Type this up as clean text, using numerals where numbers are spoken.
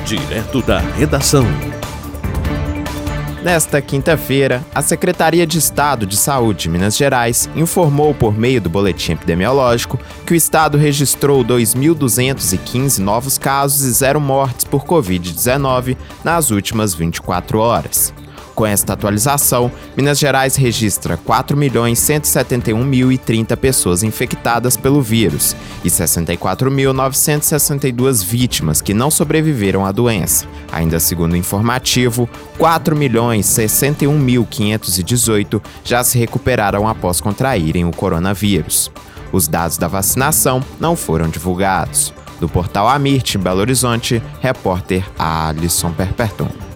Direto da redação. Nesta quinta-feira, a Secretaria de Estado de Saúde de Minas Gerais informou por meio do boletim epidemiológico que o estado registrou 2.215 novos casos e 0 mortes por Covid-19 nas últimas 24 horas. Com esta atualização, Minas Gerais registra 4.171.030 pessoas infectadas pelo vírus e 64.962 vítimas que não sobreviveram à doença. Ainda segundo o informativo, 4.061.518 já se recuperaram após contraírem o coronavírus. Os dados da vacinação não foram divulgados. Do portal Amirte, em Belo Horizonte, repórter Alisson Perperton.